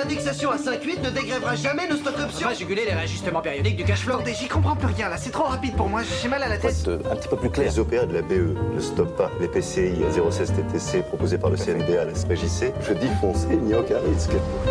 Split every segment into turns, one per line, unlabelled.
l'indexation à 5,8 ne dégrèvera jamais nos stock options.
On va juguler les réajustements périodiques du cash flow.
Attendez, j'y comprends plus rien là, c'est trop rapide pour moi, j'ai mal à la tête.
Un petit peu plus clair.
Les OPA de la BE ne stoppent pas. Les PCI à 0,16 TTC proposés par le CNDA à la SPJC. Je dis foncez, il n'y a aucun risque.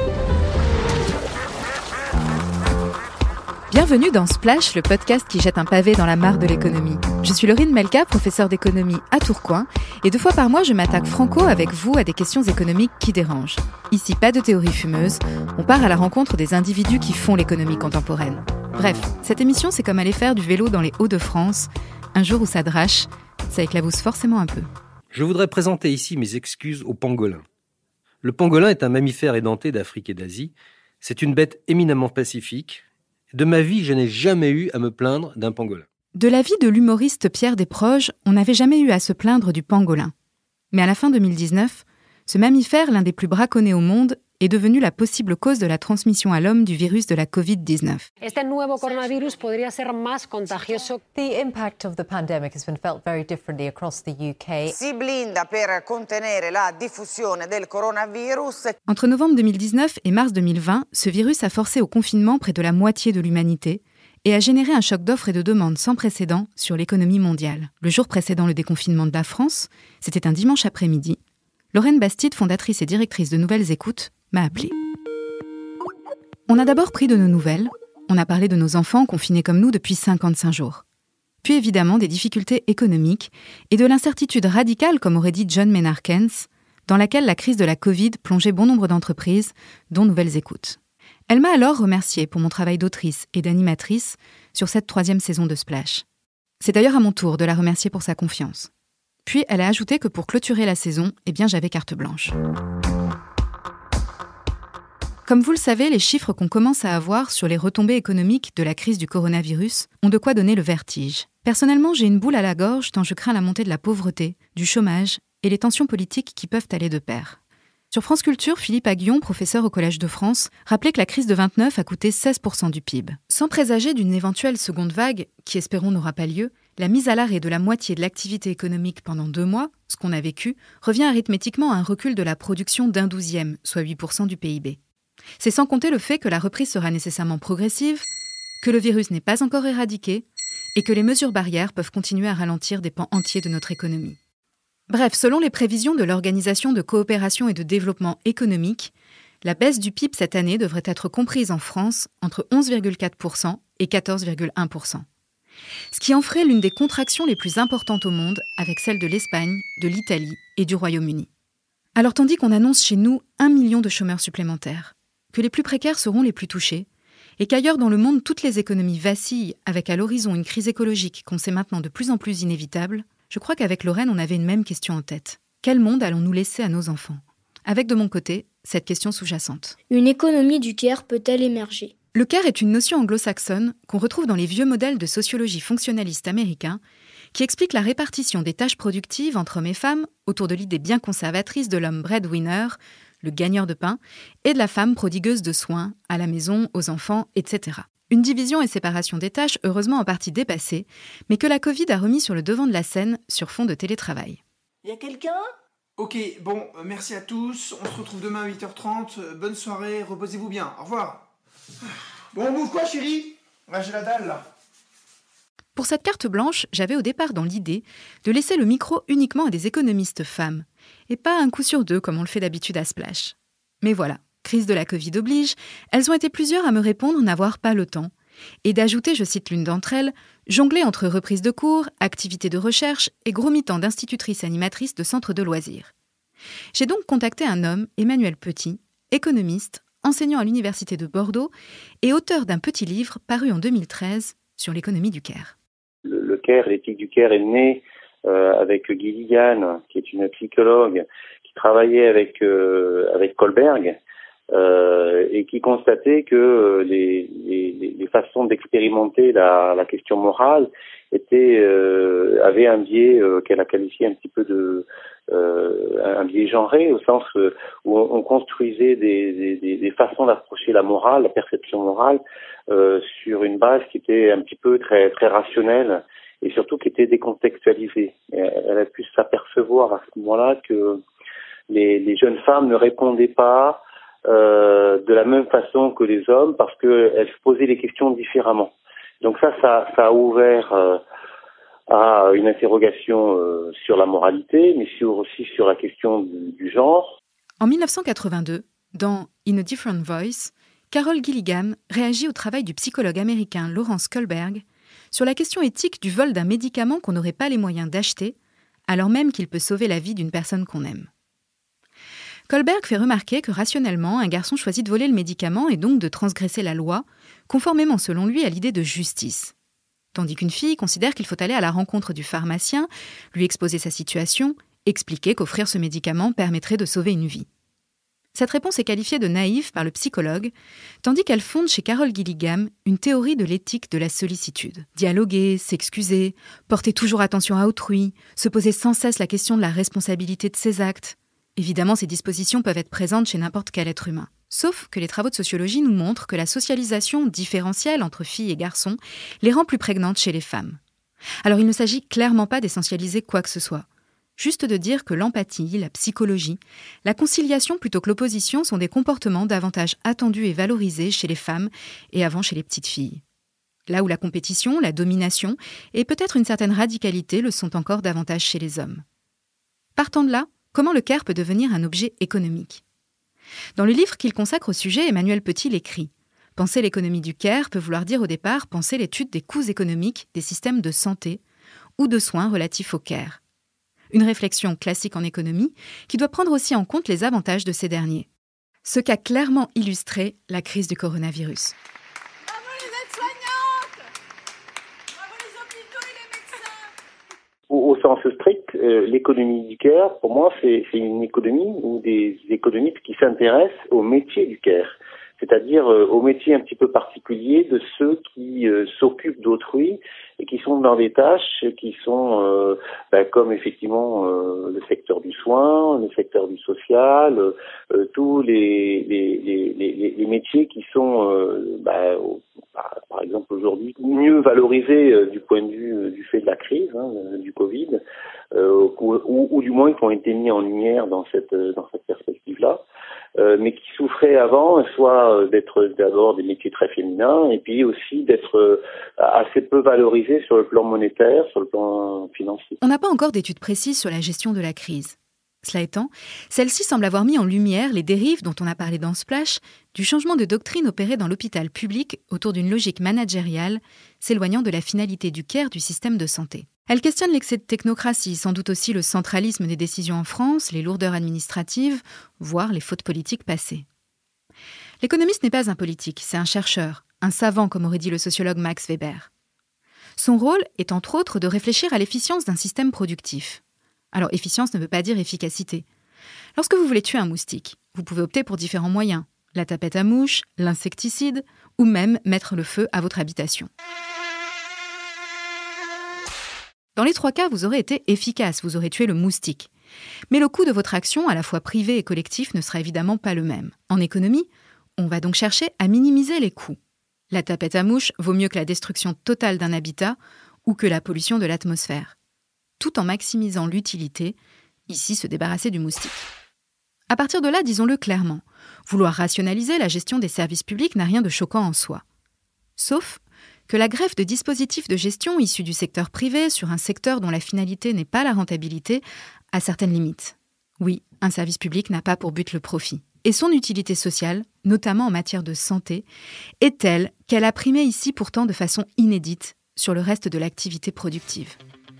Bienvenue dans Splash, le podcast qui jette un pavé dans la mare de l'économie. Je suis Laurine Melka, professeure d'économie à Tourcoing, et 2 fois par mois, je m'attaque franco avec vous à des questions économiques qui dérangent. Ici, pas de théorie fumeuse, on part à la rencontre des individus qui font l'économie contemporaine. Bref, cette émission, c'est comme aller faire du vélo dans les Hauts-de-France. Un jour où ça drache, ça éclabousse forcément un peu.
Je voudrais présenter ici mes excuses au pangolin. Le pangolin est un mammifère édenté d'Afrique et d'Asie. C'est une bête éminemment pacifique. De ma vie, je n'ai jamais eu à me plaindre d'un pangolin.
De l'avis de l'humoriste Pierre Desproges, on n'avait jamais eu à se plaindre du pangolin. Mais à la fin 2019, ce mammifère, l'un des plus braconnés au monde, est devenu la possible cause de la transmission à l'homme du virus de la Covid-19.
Este nuevo coronavirus podría ser más contagioso.
The impact of the pandemic has been felt very differently across the UK.
Si blinda per contenere la diffusione del coronavirus.
Entre novembre 2019 et mars 2020, ce virus a forcé au confinement près de la moitié de l'humanité et a généré un choc d'offres et de demandes sans précédent sur l'économie mondiale. Le jour précédant le déconfinement de la France, c'était un dimanche après-midi, Lorraine Bastide, fondatrice et directrice de Nouvelles Écoutes, m'a appelée. On a d'abord pris de nos nouvelles, on a parlé de nos enfants confinés comme nous depuis 55 jours. Puis évidemment des difficultés économiques et de l'incertitude radicale, comme aurait dit John Maynard Keynes, dans laquelle la crise de la Covid plongeait bon nombre d'entreprises, dont Nouvelles Écoutes. Elle m'a alors remerciée pour mon travail d'autrice et d'animatrice sur cette 3e saison de Splash. C'est d'ailleurs à mon tour de la remercier pour sa confiance. Puis elle a ajouté que pour clôturer la saison, j'avais carte blanche. Comme vous le savez, les chiffres qu'on commence à avoir sur les retombées économiques de la crise du coronavirus ont de quoi donner le vertige. Personnellement, j'ai une boule à la gorge tant je crains la montée de la pauvreté, du chômage et les tensions politiques qui peuvent aller de pair. Sur France Culture, Philippe Aghion, professeur au Collège de France, rappelait que la crise de 29 a coûté 16% du PIB. Sans présager d'une éventuelle seconde vague, qui espérons n'aura pas lieu, la mise à l'arrêt de la moitié de l'activité économique pendant 2 mois, ce qu'on a vécu, revient arithmétiquement à un recul de la production d'un 12e, soit 8% du PIB. C'est sans compter le fait que la reprise sera nécessairement progressive, que le virus n'est pas encore éradiqué et que les mesures barrières peuvent continuer à ralentir des pans entiers de notre économie. Bref, selon les prévisions de l'Organisation de coopération et de développement économique, la baisse du PIB cette année devrait être comprise en France entre 11,4% et 14,1%. Ce qui en ferait l'une des contractions les plus importantes au monde, avec celle de l'Espagne, de l'Italie et du Royaume-Uni. Alors tandis qu'on annonce chez nous 1 million de chômeurs supplémentaires, que les plus précaires seront les plus touchés, et qu'ailleurs dans le monde toutes les économies vacillent avec à l'horizon une crise écologique qu'on sait maintenant de plus en plus inévitable, je crois qu'avec Lorraine on avait une même question en tête. Quel monde allons-nous laisser à nos enfants ? Avec de mon côté, cette question sous-jacente.
Une économie du care peut-elle émerger ?
Le care est une notion anglo-saxonne qu'on retrouve dans les vieux modèles de sociologie fonctionnaliste américains qui explique la répartition des tâches productives entre hommes et femmes autour de l'idée bien conservatrice de l'homme breadwinner, le gagneur de pain, et de la femme prodigueuse de soins, à la maison, aux enfants, etc. Une division et séparation des tâches heureusement en partie dépassée, mais que la Covid a remis sur le devant de la scène sur fond de télétravail.
Y a quelqu'un ? Ok, bon, merci à tous, on se retrouve demain à 8h30, bonne soirée, reposez-vous bien, au revoir. Bon, on bouffe quoi, chérie ? Ouais, j'ai la dalle, là.
Pour cette carte blanche, j'avais au départ dans l'idée de laisser le micro uniquement à des économistes femmes, et pas un coup sur 2 comme on le fait d'habitude à Splash. Mais voilà, crise de la Covid oblige, elles ont été plusieurs à me répondre n'avoir pas le temps, et d'ajouter, je cite l'une d'entre elles, jongler entre reprise de cours, activités de recherche et gros mi-temps d'institutrice animatrice de centres de loisirs. J'ai donc contacté un homme, Emmanuel Petit, économiste, enseignant à l'Université de Bordeaux et auteur d'un petit livre paru en 2013 sur l'économie du care.
Le care, l'éthique du care est née avec Guy Ligan, qui est une psychologue qui travaillait avec Kohlberg et qui constatait que les façons d'expérimenter la question morale avaient un biais qu'elle a qualifié un petit peu de un biais genré, au sens où on construisait des façons d'approcher la morale, la perception morale, sur une base qui était un petit peu très très rationnelle et surtout qui était décontextualisée. Elle a pu s'apercevoir à ce moment-là que les jeunes femmes ne répondaient pas de la même façon que les hommes parce qu'elles se posaient les questions différemment. Donc ça a ouvert à une interrogation sur la moralité, mais aussi sur la question du genre.
En 1982, dans In a Different Voice, Carol Gilligan réagit au travail du psychologue américain Lawrence Kohlberg sur la question éthique du vol d'un médicament qu'on n'aurait pas les moyens d'acheter, alors même qu'il peut sauver la vie d'une personne qu'on aime. Kohlberg fait remarquer que rationnellement, un garçon choisit de voler le médicament et donc de transgresser la loi, conformément selon lui à l'idée de justice. Tandis qu'une fille considère qu'il faut aller à la rencontre du pharmacien, lui exposer sa situation, expliquer qu'offrir ce médicament permettrait de sauver une vie. Cette réponse est qualifiée de naïve par le psychologue, tandis qu'elle fonde chez Carol Gilligan une théorie de l'éthique de la sollicitude. Dialoguer, s'excuser, porter toujours attention à autrui, se poser sans cesse la question de la responsabilité de ses actes. Évidemment, ces dispositions peuvent être présentes chez n'importe quel être humain. Sauf que les travaux de sociologie nous montrent que la socialisation différentielle entre filles et garçons les rend plus prégnantes chez les femmes. Alors il ne s'agit clairement pas d'essentialiser quoi que ce soit. Juste de dire que l'empathie, la psychologie, la conciliation plutôt que l'opposition sont des comportements davantage attendus et valorisés chez les femmes et avant chez les petites filles. Là où la compétition, la domination et peut-être une certaine radicalité le sont encore davantage chez les hommes. Partant de là, comment le care peut devenir un objet économique ? Dans le livre qu'il consacre au sujet, Emmanuel Petit l'écrit. Penser l'économie du care peut vouloir dire au départ penser l'étude des coûts économiques des systèmes de santé ou de soins relatifs au care. Une réflexion classique en économie qui doit prendre aussi en compte les avantages de ces derniers. Ce qu'a clairement illustré la crise du coronavirus.
Bravo les aides-soignantes! Bravo les hôpitaux et les médecins!
Au sens strict, l'économie du care, pour moi, c'est une économie ou des économistes qui s'intéressent au métier du care, c'est-à-dire au métier un petit peu particulier de ceux qui s'occupent d'autrui et qui sont dans des tâches qui sont comme effectivement le secteur du soin, le secteur du social, tous les métiers qui sont par exemple aujourd'hui mieux valorisés du point de vue du fait de la crise, du Covid, ou du moins qui ont été mis en lumière dans cette perspective-là. Mais qui souffraient avant, soit d'être d'abord des métiers très féminins, et puis aussi d'être assez peu valorisés sur le plan monétaire, sur le plan financier.
On n'a pas encore d'études précises sur la gestion de la crise. Cela étant, celle-ci semble avoir mis en lumière les dérives dont on a parlé dans Splash, du changement de doctrine opéré dans l'hôpital public autour d'une logique managériale, s'éloignant de la finalité du care du système de santé. Elle questionne l'excès de technocratie, sans doute aussi le centralisme des décisions en France, les lourdeurs administratives, voire les fautes politiques passées. L'économiste n'est pas un politique, c'est un chercheur, un savant comme aurait dit le sociologue Max Weber. Son rôle est entre autres de réfléchir à l'efficience d'un système productif. Alors efficience ne veut pas dire efficacité. Lorsque vous voulez tuer un moustique, vous pouvez opter pour différents moyens, la tapette à mouches, l'insecticide, ou même mettre le feu à votre habitation. Dans les 3 cas, vous aurez été efficace, vous aurez tué le moustique. Mais le coût de votre action, à la fois privé et collectif, ne sera évidemment pas le même. En économie, on va donc chercher à minimiser les coûts. La tapette à mouches vaut mieux que la destruction totale d'un habitat ou que la pollution de l'atmosphère. Tout en maximisant l'utilité, ici se débarrasser du moustique. À partir de là, disons-le clairement, vouloir rationaliser la gestion des services publics n'a rien de choquant en soi. Sauf que la greffe de dispositifs de gestion issus du secteur privé sur un secteur dont la finalité n'est pas la rentabilité a certaines limites. Oui, un service public n'a pas pour but le profit. Et son utilité sociale, notamment en matière de santé, est telle qu'elle a primé ici pourtant de façon inédite sur le reste de l'activité productive.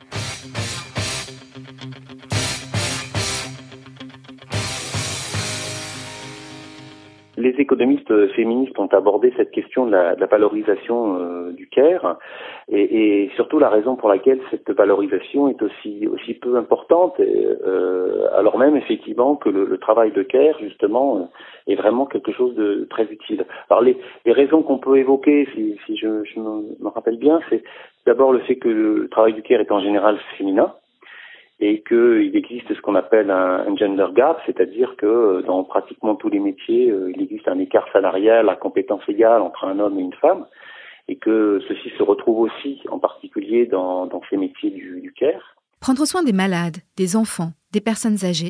Les économistes féministes ont abordé cette question de la valorisation du care et surtout la raison pour laquelle cette valorisation est aussi peu importante, alors même effectivement que le travail de care justement est vraiment quelque chose de très utile. Alors les raisons qu'on peut évoquer, si je me rappelle bien, c'est d'abord le fait que le travail du care est en général féminin, et qu'il existe ce qu'on appelle un gender gap, c'est-à-dire que dans pratiquement tous les métiers, il existe un écart salarial à compétences égales entre un homme et une femme, et que ceci se retrouve aussi en particulier dans ces métiers du care.
Prendre soin des malades, des enfants, des personnes âgées,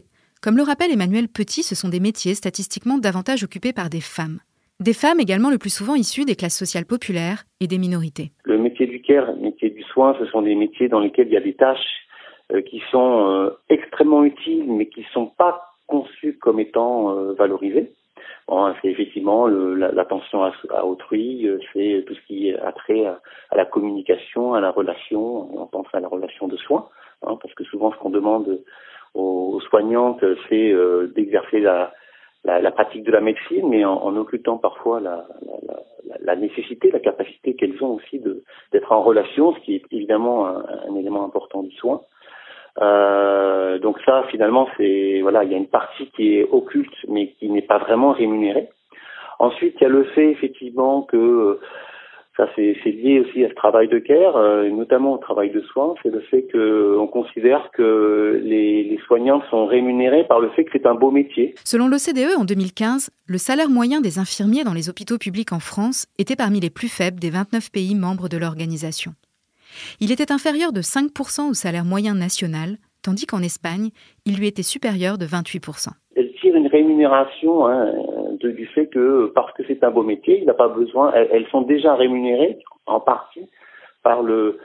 Comme le rappelle Emmanuel Petit, ce sont des métiers statistiquement davantage occupés par des femmes. Des femmes également le plus souvent issues des classes sociales populaires et des minorités.
Le métier du care, le métier du soin, ce sont des métiers dans lesquels il y a des tâches qui sont extrêmement utiles, mais qui ne sont pas conçues comme étant valorisées. Bon, c'est effectivement l'attention à autrui, c'est tout ce qui est attrait à la communication, à la relation, on pense à la relation de soins, parce que souvent ce qu'on demande aux soignantes, c'est d'exercer la pratique de la médecine, mais en occultant parfois la nécessité, la capacité qu'elles ont aussi d'être en relation, ce qui est évidemment un élément important du soin. Donc ça, finalement, il y a une partie qui est occulte, mais qui n'est pas vraiment rémunérée. Ensuite, il y a le fait, effectivement, que ça, c'est lié aussi à ce travail de care, notamment au travail de soins, c'est le fait qu'on considère que les soignants sont rémunérés par le fait que c'est un beau métier.
Selon l'OCDE, en 2015, le salaire moyen des infirmiers dans les hôpitaux publics en France était parmi les plus faibles des 29 pays membres de l'organisation. Il était inférieur de 5% au salaire moyen national, tandis qu'en Espagne, il lui était supérieur de 28%.
Elle tire une rémunération du fait que, parce que c'est un beau métier, il n'a pas besoin. Elles sont déjà rémunérées en partie par le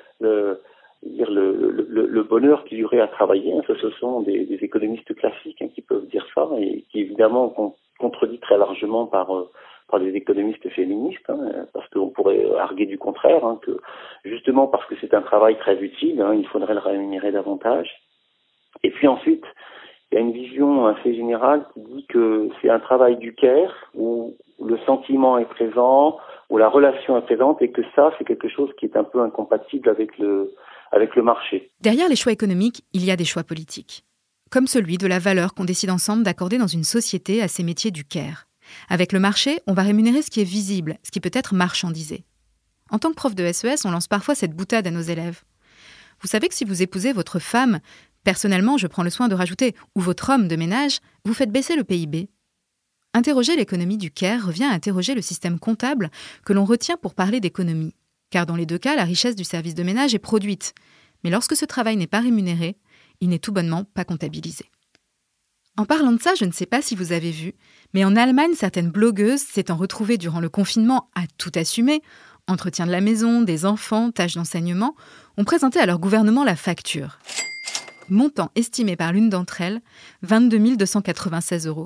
bonheur qu'il y aurait à travailler. Ce sont des économistes classiques qui peuvent dire ça et qui évidemment contredit très largement par des économistes féministes, parce qu'on pourrait arguer du contraire, que justement parce que c'est un travail très utile, il faudrait le rémunérer davantage. Et puis ensuite, il y a une vision assez générale qui dit que c'est un travail du care où le sentiment est présent, où la relation est présente, et que ça, c'est quelque chose qui est un peu incompatible avec le marché.
Derrière les choix économiques, il y a des choix politiques, comme celui de la valeur qu'on décide ensemble d'accorder dans une société à ces métiers du care. Avec le marché, on va rémunérer ce qui est visible, ce qui peut être marchandisé. En tant que prof de SES, on lance parfois cette boutade à nos élèves. Vous savez que si vous épousez votre femme, personnellement, je prends le soin de rajouter, ou votre homme de ménage, vous faites baisser le PIB. Interroger l'économie du care revient à interroger le système comptable que l'on retient pour parler d'économie. Car dans les deux cas, la richesse du service de ménage est produite. Mais lorsque ce travail n'est pas rémunéré, il n'est tout bonnement pas comptabilisé. En parlant de ça, je ne sais pas si vous avez vu, mais en Allemagne, certaines blogueuses s'étant retrouvées durant le confinement à tout assumer, entretien de la maison, des enfants, tâches d'enseignement, ont présenté à leur gouvernement la facture. Montant estimé par l'une d'entre elles, 22 296 €.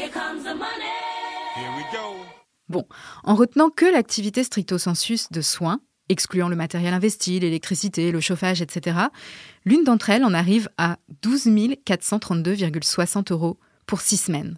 Bon, en retenant que l'activité stricto sensus de soins, excluant le matériel investi, l'électricité, le chauffage, etc., l'une d'entre elles en arrive à 12 432,60 € pour 6 semaines.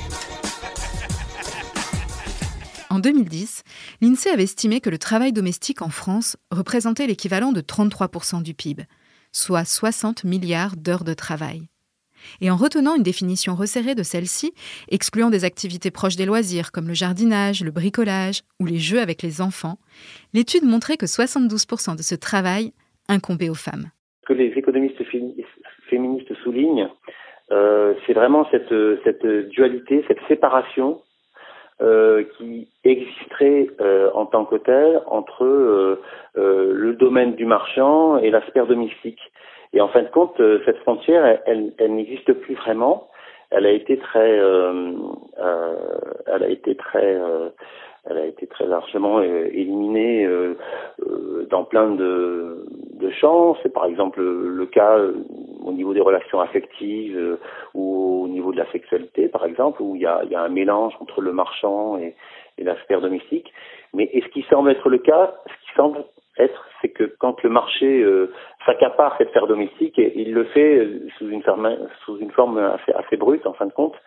En 2010, l'INSEE avait estimé que le travail domestique en France représentait l'équivalent de 33% du PIB, soit 60 milliards d'heures de travail. Et en retenant une définition resserrée de celle-ci, excluant des activités proches des loisirs comme le jardinage, le bricolage ou les jeux avec les enfants, l'étude montrait que 72% de ce travail incombait aux femmes.
Ce que les économistes féministes soulignent, c'est vraiment cette dualité, cette séparation qui existerait en tant que telle entre le domaine du marchand et la sphère domestique. Et en fin de compte, cette frontière, elle n'existe plus vraiment. Elle a été très largement éliminée dans plein de champs. C'est par exemple le cas au niveau des relations affectives ou au niveau de la sexualité, par exemple, où il y a un mélange entre le marchand et la sphère domestique. Mais ce qui semble être le cas, c'est que quand le marché s'accapare cette sphère domestique, il le fait sous une forme assez brute, en fin de compte.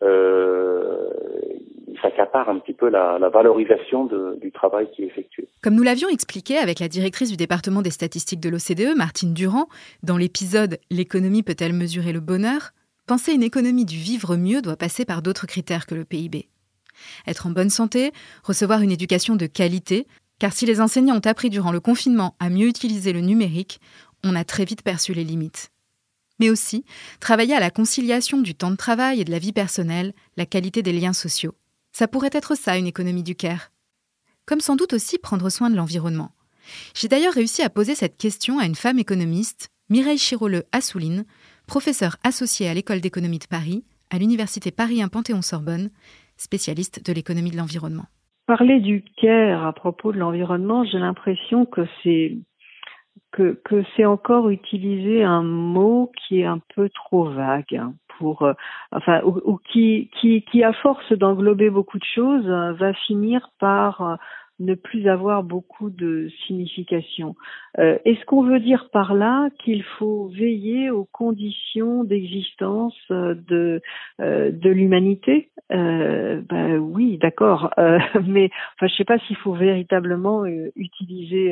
Il s'accapare un petit peu la valorisation du travail qui est effectué.
Comme nous l'avions expliqué avec la directrice du département des statistiques de l'OCDE, Martine Durand, dans l'épisode « L'économie peut-elle mesurer le bonheur ?», penser une économie du vivre mieux doit passer par d'autres critères que le PIB. Être en bonne santé, recevoir une éducation de qualité, car si les enseignants ont appris durant le confinement à mieux utiliser le numérique, on a très vite perçu les limites. Mais aussi travailler à la conciliation du temps de travail et de la vie personnelle, la qualité des liens sociaux. Ça pourrait être ça, une économie du care. Comme sans doute aussi prendre soin de l'environnement. J'ai d'ailleurs réussi à poser cette question à une femme économiste, Mireille Chiroleux-Assouline, professeure associée à l'École d'économie de Paris, à l'université Paris 1 Panthéon-Sorbonne, spécialiste de l'économie de l'environnement.
Parler du care à propos de l'environnement, j'ai l'impression que c'est encore utiliser un mot qui est un peu trop vague pour ou qui à force d'englober beaucoup de choses va finir par ne plus avoir beaucoup de signification. Est-ce qu'on veut dire par là qu'il faut veiller aux conditions d'existence de l'humanité? Oui, d'accord. Mais je sais pas s'il faut véritablement utiliser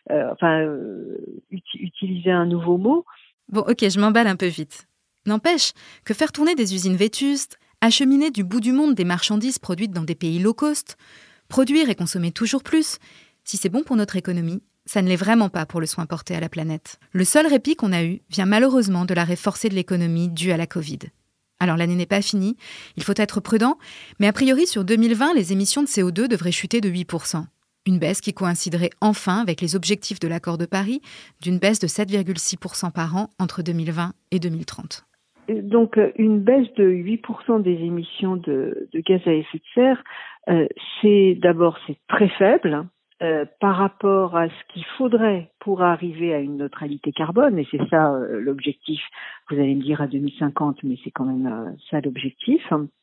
un nouveau mot.
Bon, ok, je m'emballe un peu vite. N'empêche que faire tourner des usines vétustes, acheminer du bout du monde des marchandises produites dans des pays low cost, produire et consommer toujours plus, si c'est bon pour notre économie, ça ne l'est vraiment pas pour le soin porté à la planète. Le seul répit qu'on a eu vient malheureusement de l'arrêt forcé de l'économie dû à la Covid. Alors l'année n'est pas finie, il faut être prudent, mais a priori sur 2020, les émissions de CO2 devraient chuter de 8%. Une baisse qui coïnciderait enfin avec les objectifs de l'accord de Paris d'une baisse de 7,6% par an entre 2020 et 2030.
Donc une baisse de 8% des émissions de gaz à effet de serre, c'est très faible par rapport à ce qu'il faudrait pour arriver à une neutralité carbone, et c'est ça l'objectif. Vous allez me dire à 2050, mais c'est quand même ça l'objectif.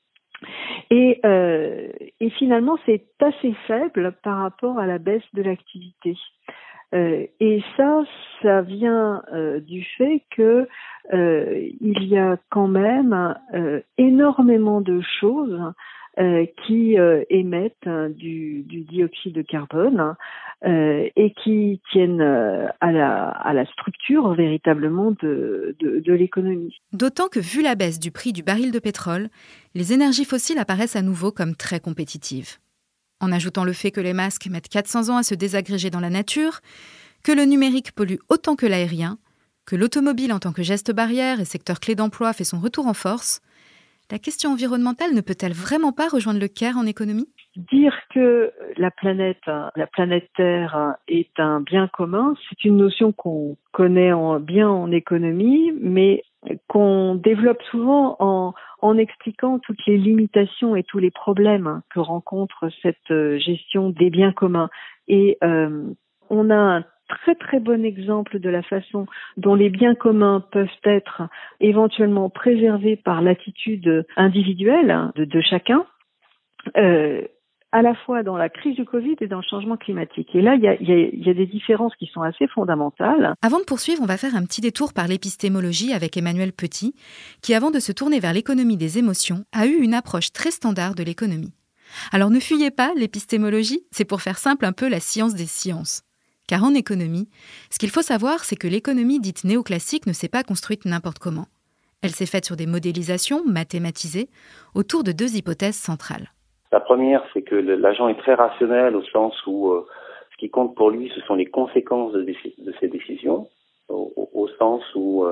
Et finalement, c'est assez faible par rapport à la baisse de l'activité. Et ça vient du fait que il y a quand même énormément de choses qui émettent du dioxyde de carbone et qui tiennent à la structure véritablement de l'économie.
D'autant que vu la baisse du prix du baril de pétrole, les énergies fossiles apparaissent à nouveau comme très compétitives. En ajoutant le fait que les masques mettent 400 ans à se désagréger dans la nature, que le numérique pollue autant que l'aérien, que l'automobile en tant que geste barrière et secteur clé d'emploi fait son retour en force, la question environnementale ne peut-elle vraiment pas rejoindre le care en économie ?
Dire que la planète Terre est un bien commun, c'est une notion qu'on connaît bien en économie, mais qu'on développe souvent en expliquant toutes les limitations et tous les problèmes que rencontre cette gestion des biens communs. Et on a un très très bon exemple de la façon dont les biens communs peuvent être éventuellement préservés par l'attitude individuelle de chacun, à la fois dans la crise du Covid et dans le changement climatique. Et là, il y a des différences qui sont assez fondamentales.
Avant de poursuivre, on va faire un petit détour par l'épistémologie avec Emmanuel Petit, qui, avant de se tourner vers l'économie des émotions, a eu une approche très standard de l'économie. Alors ne fuyez pas, l'épistémologie, c'est pour faire simple un peu la science des sciences. Car en économie, ce qu'il faut savoir, c'est que l'économie dite néoclassique ne s'est pas construite n'importe comment. Elle s'est faite sur des modélisations mathématisées autour de deux hypothèses centrales.
La première, c'est que l'agent est très rationnel au sens où ce qui compte pour lui, ce sont les conséquences de ses décisions, au sens où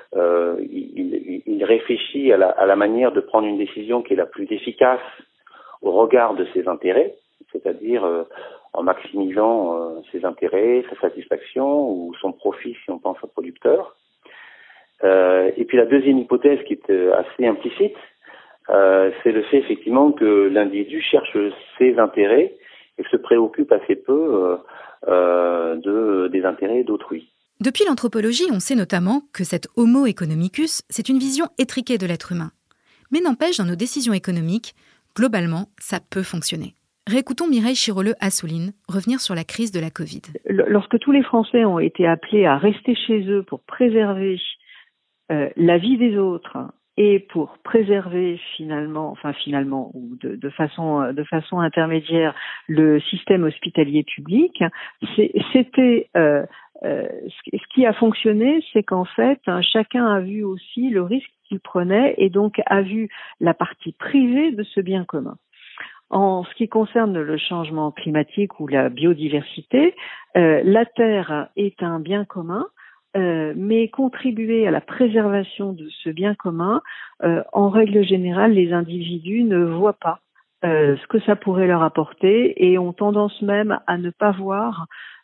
il réfléchit à la manière de prendre une décision qui est la plus efficace au regard de ses intérêts, c'est-à-dire en maximisant ses intérêts, sa satisfaction ou son profit si on pense au producteur. Et puis la deuxième hypothèse qui est assez implicite, c'est le fait effectivement que l'individu cherche ses intérêts et se préoccupe assez peu des intérêts d'autrui.
Depuis l'anthropologie, on sait notamment que cet homo economicus, c'est une vision étriquée de l'être humain. Mais n'empêche, dans nos décisions économiques, globalement, ça peut fonctionner. Réécoutons Mireille Chiroleux-Assouline revenir sur la crise de la Covid.
Lorsque tous les Français ont été appelés à rester chez eux pour préserver la vie des autres et pour préserver finalement ou de façon intermédiaire le système hospitalier public, c'était ce qui a fonctionné, c'est qu'en fait chacun a vu aussi le risque qu'il prenait et donc a vu la partie privée de ce bien commun. En ce qui concerne le changement climatique ou la biodiversité, la Terre est un bien commun, mais contribuer à la préservation de ce bien commun, en règle générale, les individus ne voient pas ce que ça pourrait leur apporter et ont tendance même à ne pas voir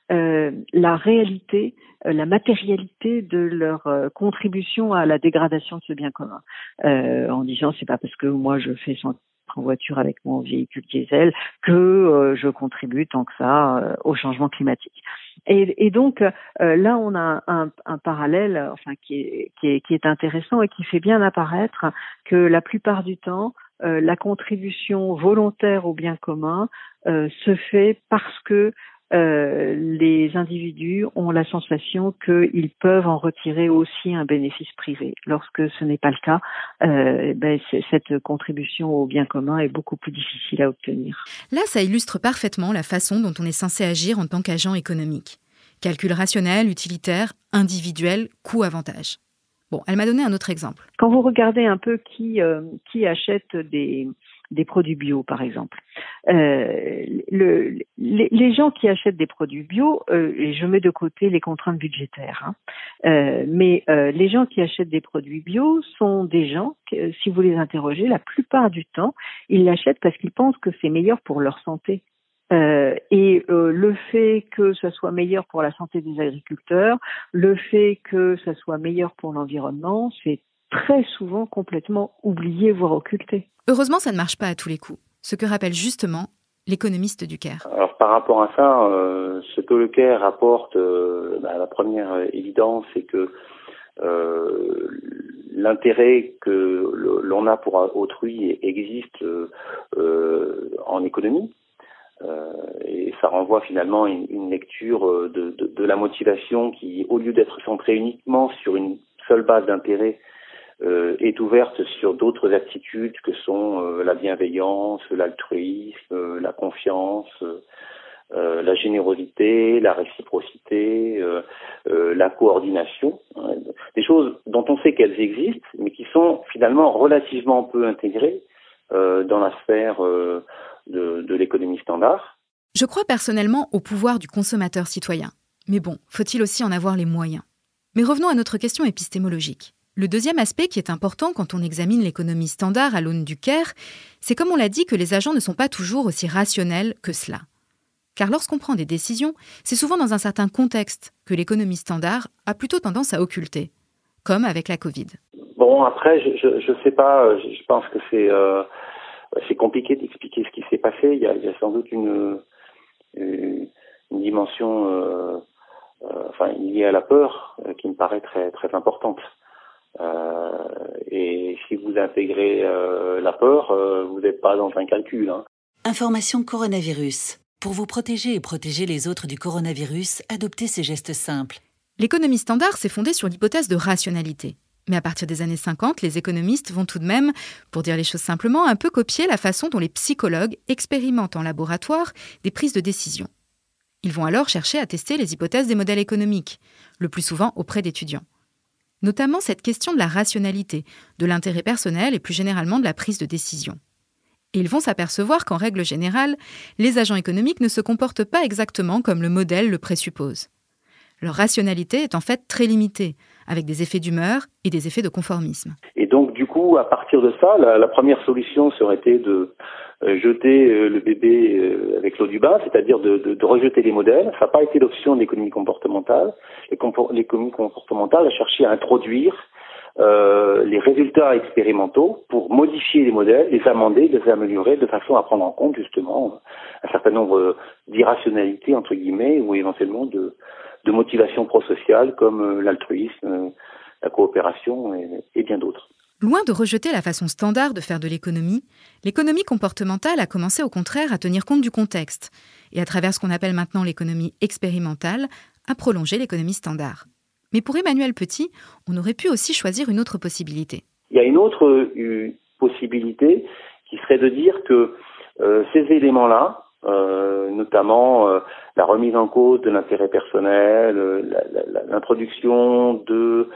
la réalité, la matérialité de leur contribution à la dégradation de ce bien commun, en disant c'est pas parce que moi je fais en voiture avec mon véhicule diesel que je contribue tant que ça au changement climatique. Et donc là on a un parallèle qui est intéressant et qui fait bien apparaître que la plupart du temps la contribution volontaire au bien commun se fait parce que les individus ont la sensation qu'ils peuvent en retirer aussi un bénéfice privé. Lorsque ce n'est pas le cas, cette contribution au bien commun est beaucoup plus difficile à obtenir.
Là, ça illustre parfaitement la façon dont on est censé agir en tant qu'agent économique. Calcul rationnel, utilitaire, individuel, coût-avantage. Bon, elle m'a donné un autre exemple.
Quand vous regardez un peu qui achète des produits bio, par exemple. Les gens qui achètent des produits bio, et je mets de côté les contraintes budgétaires, mais les gens qui achètent des produits bio sont des gens, si vous les interrogez, la plupart du temps, ils l'achètent parce qu'ils pensent que c'est meilleur pour leur santé. Le fait que ça soit meilleur pour la santé des agriculteurs, le fait que ça soit meilleur pour l'environnement, c'est très souvent complètement oublié, voire occulté.
Heureusement, ça ne marche pas à tous les coups, ce que rappelle justement l'économiste du Caire.
Alors par rapport à ça, ce que le Caire apporte, la première évidence, c'est que l'intérêt que l'on a pour autrui existe en économie. Et ça renvoie finalement une lecture de la motivation qui, au lieu d'être centrée uniquement sur une seule base d'intérêt, est ouverte sur d'autres attitudes que sont la bienveillance, l'altruisme, la confiance, la générosité, la réciprocité, la coordination, des choses dont on sait qu'elles existent, mais qui sont finalement relativement peu intégrées dans la sphère de l'économie standard.
Je crois personnellement au pouvoir du consommateur citoyen. Mais bon, faut-il aussi en avoir les moyens ? Mais revenons à notre question épistémologique. Le deuxième aspect qui est important quand on examine l'économie standard à l'aune du Caire, c'est comme on l'a dit que les agents ne sont pas toujours aussi rationnels que cela. Car lorsqu'on prend des décisions, c'est souvent dans un certain contexte que l'économie standard a plutôt tendance à occulter, comme avec la Covid.
Bon, après, je sais pas, je pense que c'est compliqué d'expliquer ce qui s'est passé. Il y a sans doute une dimension liée à la peur qui me paraît très, très importante. Et si vous intégrez la peur, vous n'êtes pas dans un calcul.
Information coronavirus. Pour vous protéger et protéger les autres du coronavirus, adoptez ces gestes simples.
L'économie standard s'est fondée sur l'hypothèse de rationalité. Mais à partir des années 50, les économistes vont tout de même, pour dire les choses simplement, un peu copier la façon dont les psychologues expérimentent en laboratoire des prises de décision. Ils vont alors chercher à tester les hypothèses des modèles économiques, le plus souvent auprès d'étudiants. Notamment cette question de la rationalité, de l'intérêt personnel et plus généralement de la prise de décision. Et ils vont s'apercevoir qu'en règle générale, les agents économiques ne se comportent pas exactement comme le modèle le présuppose. Leur rationalité est en fait très limitée, avec des effets d'humeur et des effets de conformisme.
Et donc, du coup, à partir de ça, la première solution serait été de jeter le bébé avec l'eau du bain, c'est-à-dire de rejeter les modèles. Ça n'a pas été l'option de l'économie comportementale. L'économie comportementale a cherché à introduire les résultats expérimentaux pour modifier les modèles, les amender, les améliorer de façon à prendre en compte justement un certain nombre d'irrationalités, entre guillemets, ou éventuellement de motivation prosociale comme l'altruisme, la coopération et bien d'autres.
Loin de rejeter la façon standard de faire de l'économie comportementale a commencé au contraire à tenir compte du contexte et à travers ce qu'on appelle maintenant l'économie expérimentale, à prolonger l'économie standard. Mais pour Emmanuel Petit, on aurait pu aussi choisir une autre possibilité.
Il y a une autre possibilité qui serait de dire que ces éléments-là, notamment la remise en cause de l'intérêt personnel, l'introduction de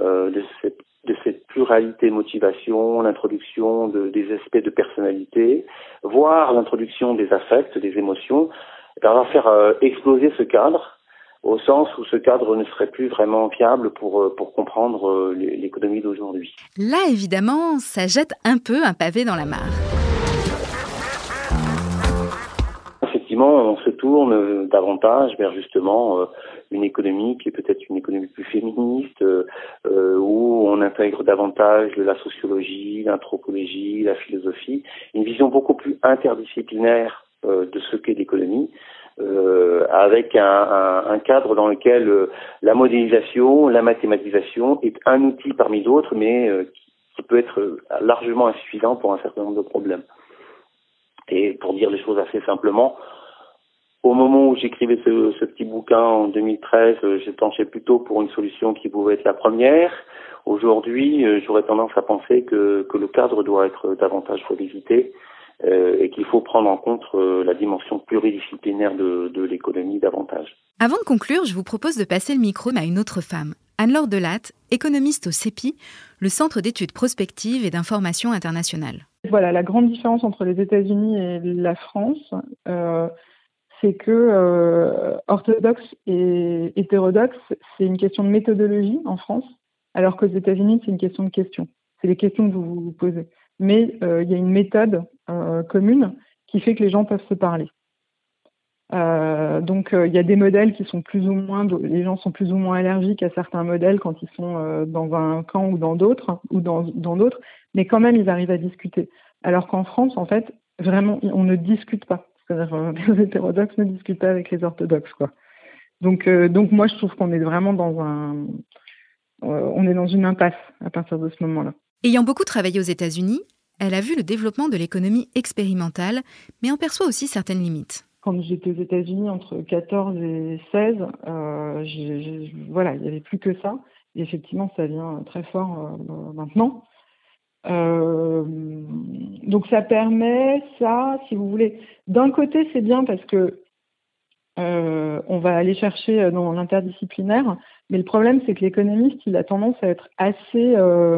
cette pluralité de motivation, l'introduction des aspects de personnalité, voire l'introduction des affects, des émotions, va faire exploser ce cadre, au sens où ce cadre ne serait plus vraiment viable pour comprendre l'économie d'aujourd'hui.
Là, évidemment, ça jette un peu un pavé dans la mare.
effectivement, on se tourne davantage vers justement une économie qui est peut-être une économie plus féministe, où on intègre davantage de la sociologie, l'anthropologie, la philosophie, une vision beaucoup plus interdisciplinaire de ce qu'est l'économie, avec un cadre dans lequel la modélisation, la mathématisation est un outil parmi d'autres, mais qui peut être largement insuffisant pour un certain nombre de problèmes. Et pour dire les choses assez simplement, au moment où j'écrivais ce petit bouquin en 2013, j'ai penché plutôt pour une solution qui pouvait être la première. Aujourd'hui, j'aurais tendance à penser que le cadre doit être davantage revisité et qu'il faut prendre en compte la dimension pluridisciplinaire de l'économie davantage.
Avant de conclure, je vous propose de passer le micro à une autre femme, Anne-Laure Delatte, économiste au CEPI, le Centre d'études prospectives et d'information internationale.
Voilà, la grande différence entre les États-Unis et la France, c'est que orthodoxe et hétérodoxe, c'est une question de méthodologie en France, alors qu'aux États-Unis, c'est une question de questions. C'est les questions que vous vous posez. Mais il y a une méthode commune qui fait que les gens peuvent se parler. Donc il y a des modèles qui sont plus ou moins, les gens sont plus ou moins allergiques à certains modèles quand ils sont dans un camp ou dans d'autres, mais quand même ils arrivent à discuter. Alors qu'en France, en fait, vraiment, on ne discute pas. C'est-à-dire les hétérodoxes ne discutent pas avec les orthodoxes, quoi. Donc moi je trouve qu'on est vraiment on est dans une impasse à partir de ce moment-là.
Ayant beaucoup travaillé aux États-Unis, elle a vu le développement de l'économie expérimentale, mais en perçoit aussi certaines limites.
Quand j'étais aux États-Unis entre 14 et 16, voilà, il n'y avait plus que ça. Et effectivement, ça vient très fort maintenant. Donc ça permet ça, si vous voulez. D'un côté, c'est bien parce que on va aller chercher dans l'interdisciplinaire, mais le problème, c'est que l'économiste, il a tendance à être assez...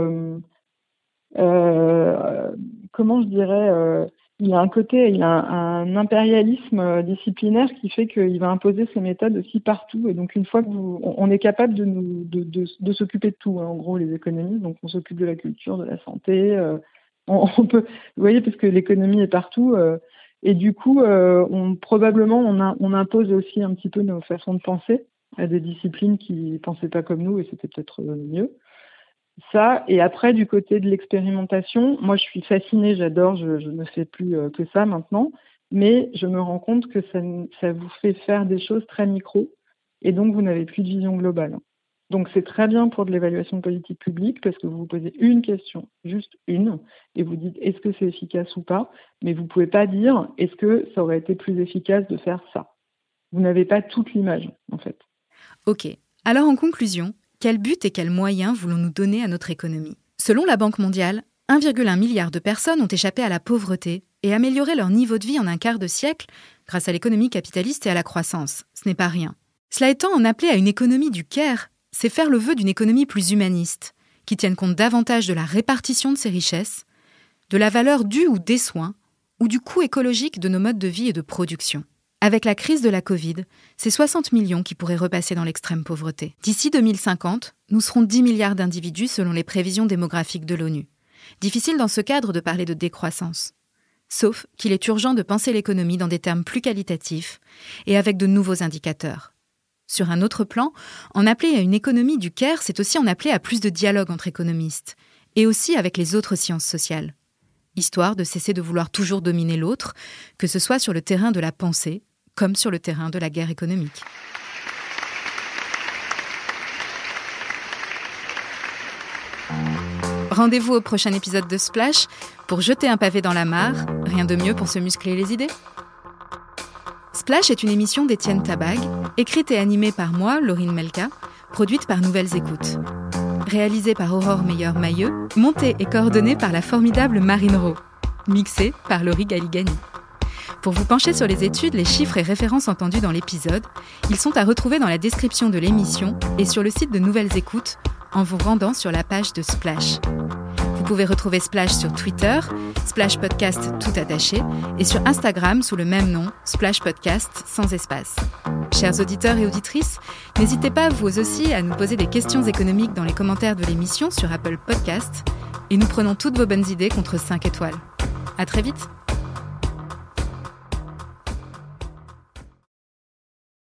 comment je dirais, il a un impérialisme disciplinaire qui fait qu'il va imposer ses méthodes aussi partout. Et donc une fois que on est capable de s'occuper de tout, hein, en gros les économistes, donc on s'occupe de la culture, de la santé, on peut, vous voyez, parce que l'économie est partout. Et du coup, on impose aussi un petit peu nos façons de penser à des disciplines qui pensaient pas comme nous, et c'était peut-être mieux. Ça, et après, du côté de l'expérimentation, moi je suis fascinée, j'adore, je ne fais plus que ça maintenant, mais je me rends compte que ça vous fait faire des choses très micro, et donc vous n'avez plus de vision globale. Donc c'est très bien pour de l'évaluation de politique publique, parce que vous vous posez une question, juste une, et vous dites est-ce que c'est efficace ou pas, mais vous ne pouvez pas dire est-ce que ça aurait été plus efficace de faire ça. Vous n'avez pas toute l'image, en fait.
Ok, alors en conclusion, quel but et quels moyens voulons-nous donner à notre économie ? Selon la Banque mondiale, 1,1 milliard de personnes ont échappé à la pauvreté et amélioré leur niveau de vie en un quart de siècle grâce à l'économie capitaliste et à la croissance. Ce n'est pas rien. Cela étant, en appeler à une économie du care, c'est faire le vœu d'une économie plus humaniste, qui tienne compte davantage de la répartition de ses richesses, de la valeur due ou des soins, ou du coût écologique de nos modes de vie et de production. Avec la crise de la Covid, c'est 60 millions qui pourraient repasser dans l'extrême pauvreté. D'ici 2050, nous serons 10 milliards d'individus selon les prévisions démographiques de l'ONU. Difficile dans ce cadre de parler de décroissance. Sauf qu'il est urgent de penser l'économie dans des termes plus qualitatifs et avec de nouveaux indicateurs. Sur un autre plan, en appeler à une économie du care, c'est aussi en appeler à plus de dialogue entre économistes, et aussi avec les autres sciences sociales. Histoire de cesser de vouloir toujours dominer l'autre, que ce soit sur le terrain de la pensée, comme sur le terrain de la guerre économique. Rendez-vous au prochain épisode de Splash pour jeter un pavé dans la mare, rien de mieux pour se muscler les idées. Splash est une émission d'Étienne Tabag, écrite et animée par moi, Laurine Melka, produite par Nouvelles Écoutes. Réalisée par Aurore Meyer-Mailleux, montée et coordonnée par la formidable Marine Rowe, mixée par Laurie Galigani. Pour vous pencher sur les études, les chiffres et références entendus dans l'épisode, ils sont à retrouver dans la description de l'émission et sur le site de Nouvelles Écoutes en vous rendant sur la page de Splash. Vous pouvez retrouver Splash sur Twitter, Splash Podcast tout attaché, et sur Instagram sous le même nom, Splash Podcast sans espace. Chers auditeurs et auditrices, n'hésitez pas vous aussi à nous poser des questions économiques dans les commentaires de l'émission sur Apple Podcast, et nous prenons toutes vos bonnes idées contre 5 étoiles. À très vite.